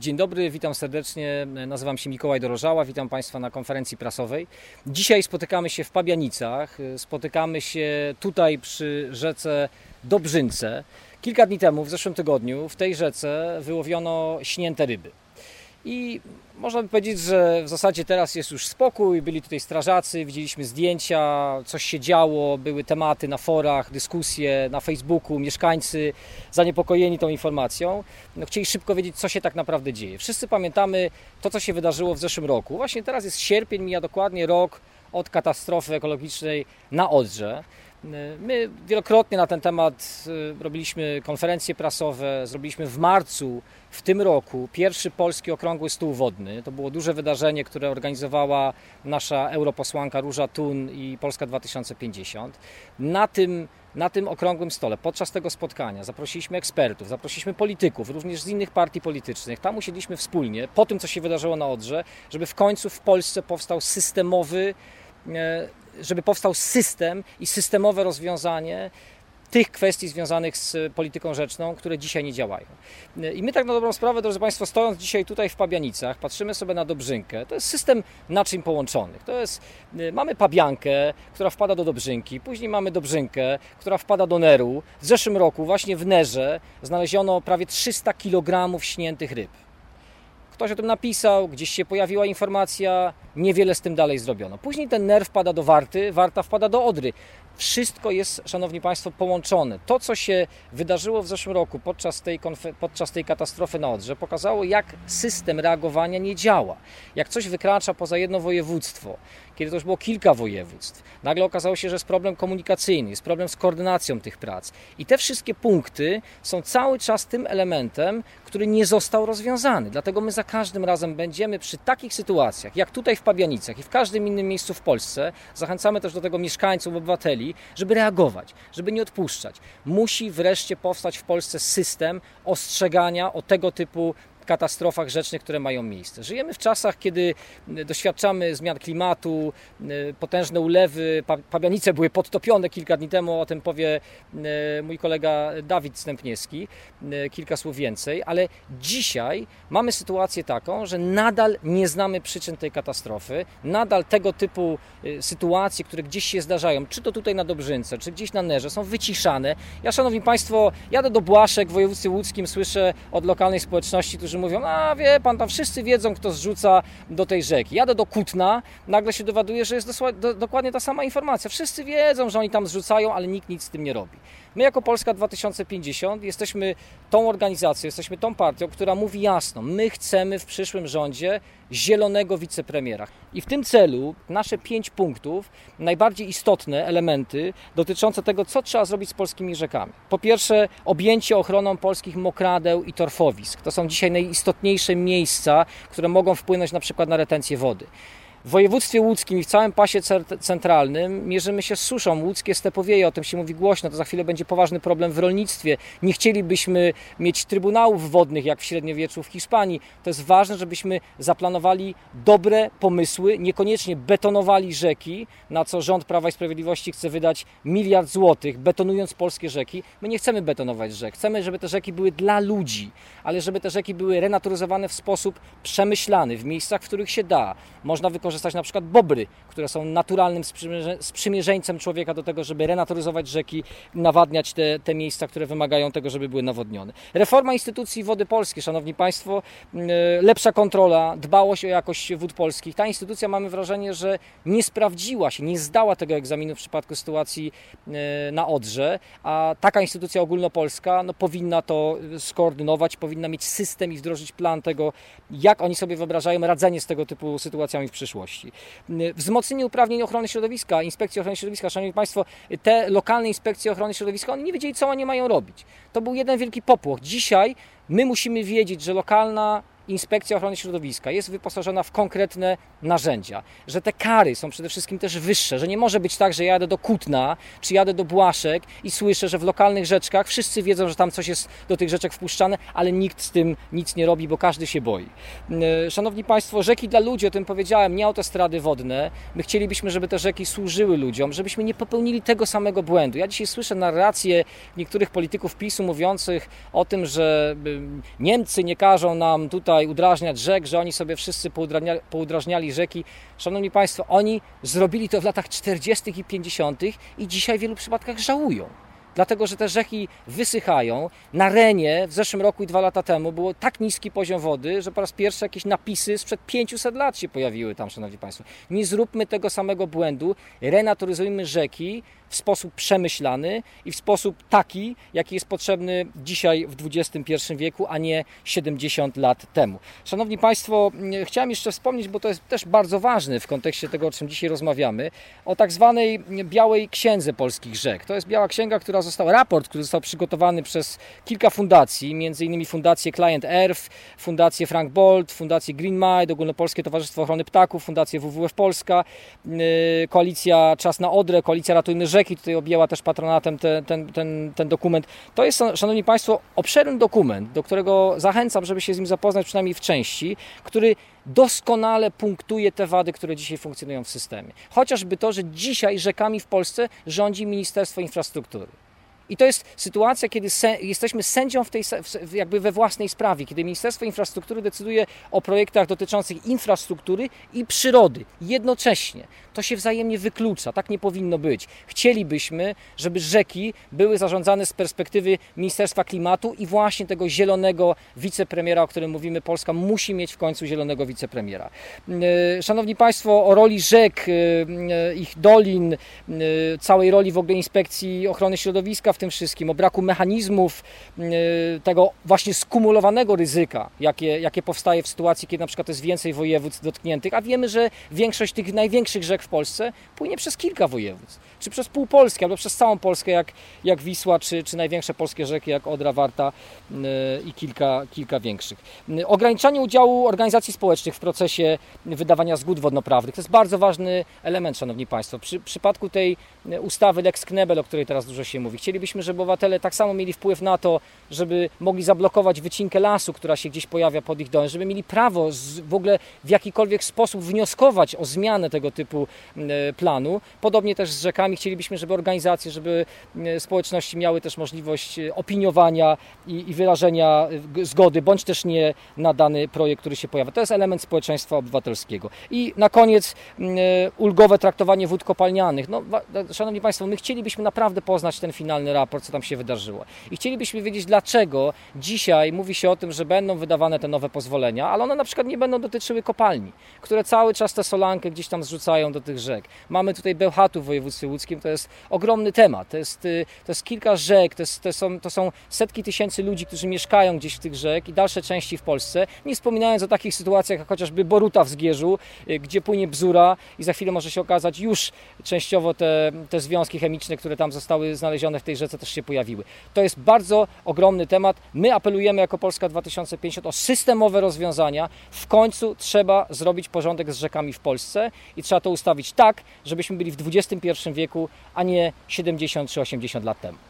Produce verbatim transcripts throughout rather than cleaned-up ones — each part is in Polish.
Dzień dobry, witam serdecznie, nazywam się Mikołaj Dorożała, witam Państwa na konferencji prasowej. Dzisiaj spotykamy się w Pabianicach, spotykamy się tutaj przy rzece Dobrzynce. Kilka dni temu, w zeszłym tygodniu, w tej rzece wyłowiono śnięte ryby. I można by powiedzieć, że w zasadzie teraz jest już spokój, byli tutaj strażacy, widzieliśmy zdjęcia, coś się działo, były tematy na forach, dyskusje na Facebooku, mieszkańcy zaniepokojeni tą informacją, no, chcieli szybko wiedzieć, co się tak naprawdę dzieje. Wszyscy pamiętamy to, co się wydarzyło w zeszłym roku. Właśnie teraz jest sierpień, mija dokładnie rok od katastrofy ekologicznej na Odrze. My wielokrotnie na ten temat robiliśmy konferencje prasowe, zrobiliśmy w marcu w tym roku pierwszy polski okrągły stół wodny. To było duże wydarzenie, które organizowała nasza europosłanka Róża Thun i Polska dwa tysiące pięćdziesiąt. Na tym, na tym okrągłym stole, podczas tego spotkania zaprosiliśmy ekspertów, zaprosiliśmy polityków, również z innych partii politycznych. Tam usiedliśmy wspólnie, po tym, co się wydarzyło na Odrze, żeby w końcu w Polsce powstał systemowy żeby powstał system i systemowe rozwiązanie tych kwestii związanych z polityką rzeczną, które dzisiaj nie działają. I my tak na dobrą sprawę, drodzy Państwo, stojąc dzisiaj tutaj w Pabianicach, patrzymy sobie na Dobrzynkę. To jest system naczyń połączonych. To jest, mamy Pabiankę, która wpada do Dobrzynki, później mamy Dobrzynkę, która wpada do Neru. W zeszłym roku właśnie w Nerze znaleziono prawie trzysta kilogramów śniętych ryb. Ktoś o tym napisał, gdzieś się pojawiła informacja, niewiele z tym dalej zrobiono. Później ten Ner wpada do Warty, Warta wpada do Odry. Wszystko jest, Szanowni Państwo, połączone. To, co się wydarzyło w zeszłym roku podczas tej, podczas tej katastrofy na Odrze, pokazało, jak system reagowania nie działa. Jak coś wykracza poza jedno województwo, kiedy to już było kilka województw, nagle okazało się, że jest problem komunikacyjny, jest problem z koordynacją tych prac. I te wszystkie punkty są cały czas tym elementem, który nie został rozwiązany. Dlatego my za każdym razem będziemy przy takich sytuacjach, jak tutaj w Pabianicach i w każdym innym miejscu w Polsce, zachęcamy też do tego mieszkańców, obywateli, żeby reagować, żeby nie odpuszczać. Musi wreszcie powstać w Polsce system ostrzegania o tego typu katastrofach rzecznych, które mają miejsce. Żyjemy w czasach, kiedy doświadczamy zmian klimatu, potężne ulewy, Pabianice były podtopione kilka dni temu, o tym powie mój kolega Dawid Stępniewski, kilka słów więcej, ale dzisiaj mamy sytuację taką, że nadal nie znamy przyczyn tej katastrofy, nadal tego typu sytuacje, które gdzieś się zdarzają, czy to tutaj na Dobrzynce, czy gdzieś na Nerze, są wyciszane. Ja, Szanowni Państwo, jadę do Błaszek w województwie łódzkim, słyszę od lokalnej społeczności, którzy mówią, a wie pan, tam wszyscy wiedzą, kto zrzuca do tej rzeki. Jadę do Kutna, nagle się dowiaduję, że jest dosła, do, dokładnie ta sama informacja. Wszyscy wiedzą, że oni tam zrzucają, ale nikt nic z tym nie robi. My jako Polska dwa tysiące pięćdziesiąt jesteśmy tą organizacją, jesteśmy tą partią, która mówi jasno, my chcemy w przyszłym rządzie zielonego wicepremiera. I w tym celu nasze pięć punktów, najbardziej istotne elementy dotyczące tego, co trzeba zrobić z polskimi rzekami. Po pierwsze, objęcie ochroną polskich mokradeł i torfowisk. To są dzisiaj najistotniejsze miejsca, które mogą wpłynąć na przykład na retencję wody. W województwie łódzkim i w całym pasie centralnym mierzymy się z suszą. Łódzkie stepowieje, o tym się mówi głośno, to za chwilę będzie poważny problem w rolnictwie. Nie chcielibyśmy mieć trybunałów wodnych jak w średniowieczu w Hiszpanii. To jest ważne, żebyśmy zaplanowali dobre pomysły, niekoniecznie betonowali rzeki, na co rząd Prawa i Sprawiedliwości chce wydać miliard złotych, betonując polskie rzeki. My nie chcemy betonować rzek. Chcemy, żeby te rzeki były dla ludzi, ale żeby te rzeki były renaturyzowane w sposób przemyślany, w miejscach, w których się da. Można wykorzystać Korzystać na przykład bobry, które są naturalnym sprzymierzeńcem człowieka do tego, żeby renaturyzować rzeki, nawadniać te, te miejsca, które wymagają tego, żeby były nawodnione. Reforma instytucji Wody Polskie, Szanowni Państwo, lepsza kontrola, dbałość o jakość wód polskich. Ta instytucja, mamy wrażenie, że nie sprawdziła się, nie zdała tego egzaminu w przypadku sytuacji na Odrze, a taka instytucja ogólnopolska no, powinna to skoordynować, powinna mieć system i wdrożyć plan tego, jak oni sobie wyobrażają radzenie z tego typu sytuacjami w przyszłości. Wzmocnienie uprawnień ochrony środowiska, Inspekcji Ochrony Środowiska. Szanowni Państwo, te lokalne inspekcje ochrony środowiska, oni nie wiedzieli, co oni mają robić. To był jeden wielki popłoch. Dzisiaj my musimy wiedzieć, że lokalna Inspekcja Ochrony Środowiska jest wyposażona w konkretne narzędzia, że te kary są przede wszystkim też wyższe, że nie może być tak, że jadę do Kutna, czy jadę do Błaszek i słyszę, że w lokalnych rzeczkach wszyscy wiedzą, że tam coś jest do tych rzeczek wpuszczane, ale nikt z tym nic nie robi, bo każdy się boi. Szanowni Państwo, rzeki dla ludzi, o tym powiedziałem, nie autostrady wodne. My chcielibyśmy, żeby te rzeki służyły ludziom, żebyśmy nie popełnili tego samego błędu. Ja dzisiaj słyszę narracje niektórych polityków PiSu mówiących o tym, że Niemcy nie każą nam tutaj tutaj udrażniać rzek, że oni sobie wszyscy poudrażniali, poudrażniali rzeki. Szanowni Państwo, oni zrobili to w latach czterdziestych i pięćdziesiątych i dzisiaj w wielu przypadkach żałują. Dlatego, że te rzeki wysychają. Na Renie w zeszłym roku i dwa lata temu było tak niski poziom wody, że po raz pierwszy jakieś napisy sprzed pięciuset lat się pojawiły tam, szanowni Państwo. Nie zróbmy tego samego błędu, renaturyzujmy rzeki w sposób przemyślany i w sposób taki, jaki jest potrzebny dzisiaj w dwudziestym pierwszym wieku, a nie siedemdziesiąt lat temu. Szanowni Państwo, chciałem jeszcze wspomnieć, bo to jest też bardzo ważne w kontekście tego, o czym dzisiaj rozmawiamy, o tak zwanej Białej Księdze Polskich Rzek. To jest Biała Księga, która została, raport, który został przygotowany przez kilka fundacji, między innymi Fundację Client Earth, Fundację Frank Bold, Fundację Green Mind, Ogólnopolskie Towarzystwo Ochrony Ptaków, Fundację W W F Polska, Koalicja Czas na Odrę, Koalicja Ratujmy Rzeki, tutaj objęła też patronatem ten, ten, ten, ten dokument. To jest, szanowni Państwo, obszerny dokument, do którego zachęcam, żeby się z nim zapoznać przynajmniej w części, który doskonale punktuje te wady, które dzisiaj funkcjonują w systemie. Chociażby to, że dzisiaj rzekami w Polsce rządzi Ministerstwo Infrastruktury. I to jest sytuacja, kiedy se, jesteśmy sędzią w tej, w, jakby we własnej sprawie, kiedy Ministerstwo Infrastruktury decyduje o projektach dotyczących infrastruktury i przyrody jednocześnie. To się wzajemnie wyklucza, tak nie powinno być. Chcielibyśmy, żeby rzeki były zarządzane z perspektywy Ministerstwa Klimatu i właśnie tego zielonego wicepremiera, o którym mówimy. Polska musi mieć w końcu zielonego wicepremiera. Szanowni Państwo, o roli rzek, ich dolin, całej roli w ogóle Inspekcji Ochrony Środowiska w tym wszystkim, o braku mechanizmów tego właśnie skumulowanego ryzyka, jakie, jakie powstaje w sytuacji, kiedy na przykład jest więcej województw dotkniętych, a wiemy, że większość tych największych rzek w Polsce płynie przez kilka województw, czy przez pół Polski, albo przez całą Polskę, jak, jak Wisła, czy, czy największe polskie rzeki, jak Odra, Warta i kilka, kilka większych. Ograniczanie udziału organizacji społecznych w procesie wydawania zgód wodnoprawnych. To jest bardzo ważny element, szanowni Państwo. Przy w przypadku tej ustawy Lex Knebel, o której teraz dużo się mówi, chcielibyśmy, żeby obywatele tak samo mieli wpływ na to, żeby mogli zablokować wycinkę lasu, która się gdzieś pojawia pod ich domem, żeby mieli prawo z, w ogóle w jakikolwiek sposób wnioskować o zmianę tego typu planu. Podobnie też z rzekami chcielibyśmy, żeby organizacje, żeby społeczności miały też możliwość opiniowania i, i wyrażenia zgody, bądź też nie na dany projekt, który się pojawia. To jest element społeczeństwa obywatelskiego. I na koniec ulgowe traktowanie wód kopalnianych. No, szanowni Państwo, my chcielibyśmy naprawdę poznać ten finalny raport, co tam się wydarzyło. I chcielibyśmy wiedzieć, dlaczego dzisiaj mówi się o tym, że będą wydawane te nowe pozwolenia, ale one na przykład nie będą dotyczyły kopalni, które cały czas tę solankę gdzieś tam zrzucają do tych rzek. Mamy tutaj Bełchatów w województwie łódzkim, to jest ogromny temat. To jest, to jest kilka rzek, to, jest, to, są, to są setki tysięcy ludzi, którzy mieszkają gdzieś w tych rzek i dalsze części w Polsce, nie wspominając o takich sytuacjach jak chociażby Boruta w Zgierzu, gdzie płynie Bzura i za chwilę może się okazać już częściowo te, te związki chemiczne, które tam zostały znalezione w tej rzece, też się pojawiły. To jest bardzo ogromny temat. My apelujemy jako Polska dwa tysiące pięćdziesiąt o systemowe rozwiązania. W końcu trzeba zrobić porządek z rzekami w Polsce i trzeba to ustawić tak, żebyśmy byli w dwudziestym pierwszym wieku, a nie siedemdziesiąt czy osiemdziesiąt lat temu.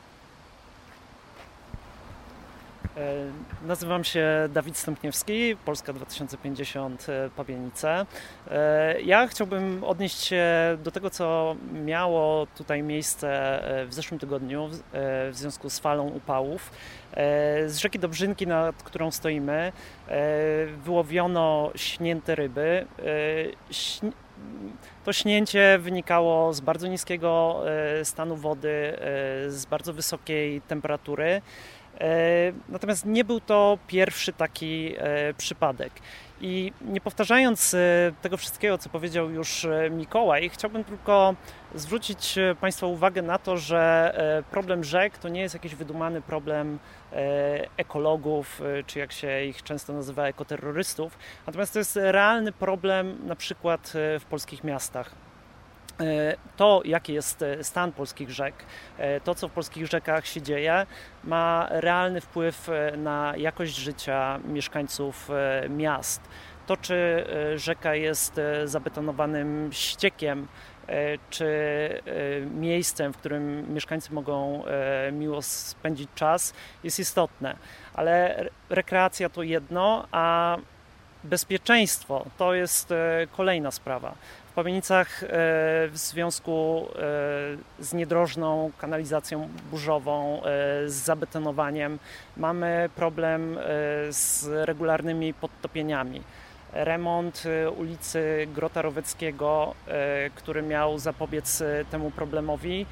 Nazywam się Dawid Stępniewski, Polska dwa tysiące pięćdziesiąt, Pabianice. Ja chciałbym odnieść się do tego, co miało tutaj miejsce w zeszłym tygodniu w związku z falą upałów. Z rzeki Dobrzynki, nad którą stoimy, wyłowiono śnięte ryby. To śnięcie wynikało z bardzo niskiego stanu wody, z bardzo wysokiej temperatury. Natomiast nie był to pierwszy taki przypadek. I nie powtarzając tego wszystkiego, co powiedział już Mikołaj, chciałbym tylko zwrócić Państwa uwagę na to, że problem rzek to nie jest jakiś wydumany problem ekologów, czy jak się ich często nazywa, ekoterrorystów. Natomiast to jest realny problem na przykład w polskich miastach. To, jaki jest stan polskich rzek, to, co w polskich rzekach się dzieje, ma realny wpływ na jakość życia mieszkańców miast. To, czy rzeka jest zabetonowanym ściekiem, czy miejscem, w którym mieszkańcy mogą miło spędzić czas, jest istotne. Ale rekreacja to jedno, a bezpieczeństwo to jest kolejna sprawa. W Pabienicach w związku z niedrożną kanalizacją burzową, z zabetonowaniem mamy problem z regularnymi podtopieniami. Remont ulicy Grota Roweckiego, który miał zapobiec temu problemowi,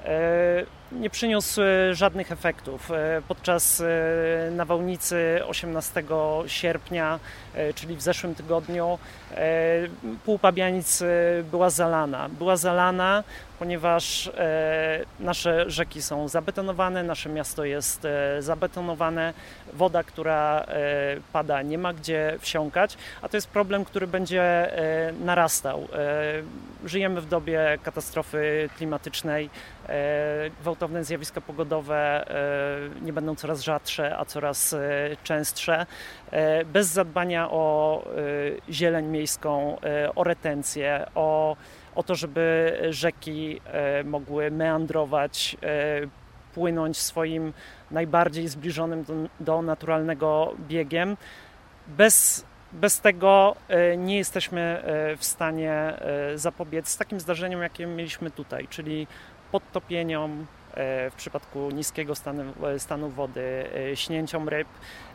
nie przyniósł żadnych efektów. Podczas nawałnicy osiemnastego sierpnia, czyli w zeszłym tygodniu, pół Pabianic była zalana. Była zalana, ponieważ nasze rzeki są zabetonowane, nasze miasto jest zabetonowane, woda, która pada, nie ma gdzie wsiąkać, a to jest problem, który będzie narastał. Żyjemy w dobie katastrofy klimatycznej, gwałtowne zjawiska pogodowe nie będą coraz rzadsze, a coraz częstsze. Bez zadbania o zieleń miejską, o retencję, o, o to, żeby rzeki mogły meandrować, płynąć swoim najbardziej zbliżonym do, do naturalnego biegiem. Bez, bez tego nie jesteśmy w stanie zapobiec takim zdarzeniom, jakie mieliśmy tutaj, czyli podtopieniom, w przypadku niskiego stanu, stanu wody, śnięciom ryb.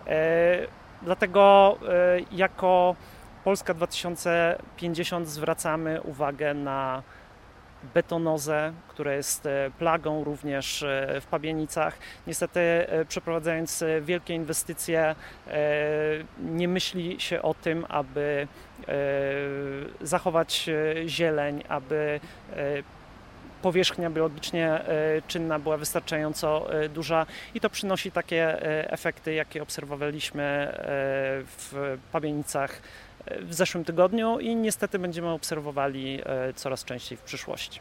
Dlatego jako Polska dwa tysiące pięćdziesiąt zwracamy uwagę na betonozę, która jest plagą również w Pabienicach. Niestety, przeprowadzając wielkie inwestycje, nie myśli się o tym, aby zachować zieleń, aby powierzchnia biologicznie czynna była wystarczająco duża i to przynosi takie efekty, jakie obserwowaliśmy w Pabienicach w zeszłym tygodniu i niestety będziemy obserwowali coraz częściej w przyszłości.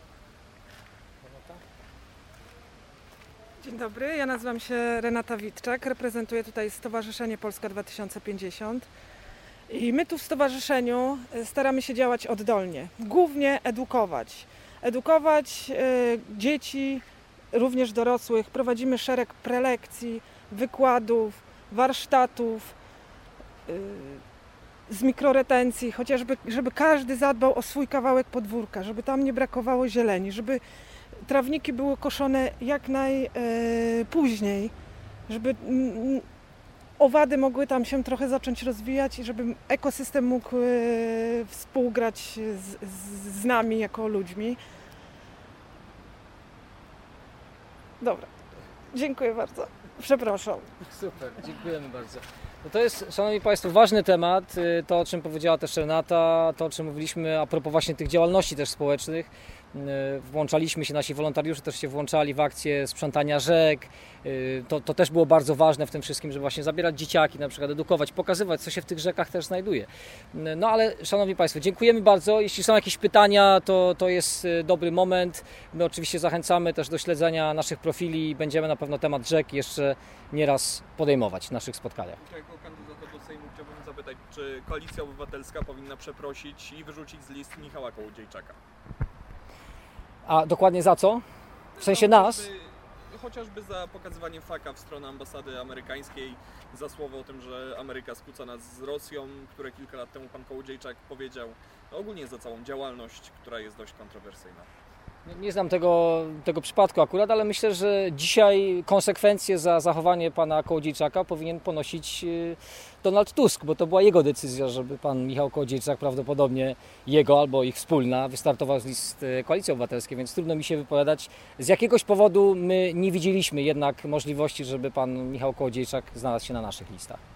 Dzień dobry, ja nazywam się Renata Witczak, reprezentuję tutaj Stowarzyszenie Polska dwa tysiące pięćdziesiąt i my tu w stowarzyszeniu staramy się działać oddolnie, głównie edukować. Edukować y, dzieci, również dorosłych. Prowadzimy szereg prelekcji, wykładów, warsztatów y, z mikroretencji, chociażby, żeby każdy zadbał o swój kawałek podwórka, żeby tam nie brakowało zieleni, żeby trawniki były koszone jak najpóźniej, y, żeby y, owady mogły tam się trochę zacząć rozwijać i żeby ekosystem mógł y, współgrać z, z, z nami jako ludźmi. Dobra, dziękuję bardzo. Przepraszam. Super, dziękujemy bardzo. No to jest, szanowni państwo, ważny temat, to o czym powiedziała też Renata, to o czym mówiliśmy a propos właśnie tych działalności też społecznych. Włączaliśmy się, nasi wolontariusze też się włączali w akcję sprzątania rzek. To, to też było bardzo ważne w tym wszystkim, żeby właśnie zabierać dzieciaki, na przykład edukować, pokazywać, co się w tych rzekach też znajduje. No ale, szanowni państwo, dziękujemy bardzo. Jeśli są jakieś pytania, to, to jest dobry moment. My oczywiście zachęcamy też do śledzenia naszych profili i będziemy na pewno temat rzek jeszcze nieraz podejmować w naszych spotkaniach. Jako kandydata do Sejmu chciałbym zapytać, czy Koalicja Obywatelska powinna przeprosić i wyrzucić z list Michała Kołodziejczaka? A dokładnie za co? W sensie no, nas? Chociażby, chociażby za pokazywanie faka w stronę ambasady amerykańskiej, za słowo o tym, że Ameryka skłóca nas z Rosją, które kilka lat temu pan Kołodziejczak powiedział, no ogólnie za całą działalność, która jest dość kontrowersyjna. Nie znam tego, tego przypadku akurat, ale myślę, że dzisiaj konsekwencje za zachowanie pana Kołodziejczaka powinien ponosić Donald Tusk, bo to była jego decyzja, żeby pan Michał Kołodziejczak, prawdopodobnie jego albo ich wspólna, wystartował z list Koalicji Obywatelskiej, więc trudno mi się wypowiadać. Z jakiegoś powodu my nie widzieliśmy jednak możliwości, żeby pan Michał Kołodziejczak znalazł się na naszych listach.